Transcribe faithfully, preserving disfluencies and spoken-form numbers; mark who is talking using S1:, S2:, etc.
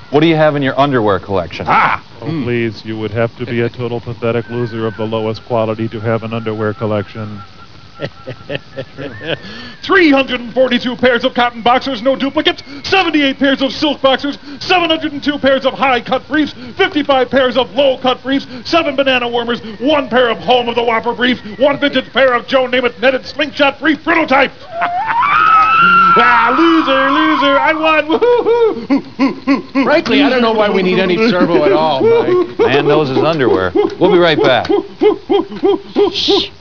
S1: What do you have in your underwear collection?
S2: Ah!
S3: Oh, mm. Please, you would have to be a total pathetic loser of the lowest quality to have an underwear collection.
S2: three hundred forty-two pairs of cotton boxers, no duplicates, seventy-eight pairs of silk boxers, seven hundred two pairs of high-cut briefs, fifty-five pairs of low-cut briefs, seven banana warmers, one pair of Home of the Whopper briefs, one vintage pair of Joe Namath netted slingshot brief prototype. Ah, loser, loser, I won. Woo-hoo-hoo.
S4: Frankly, I don't know why we need any servo at all, Mike.
S1: Man knows his underwear. We'll be right back.
S4: Shh.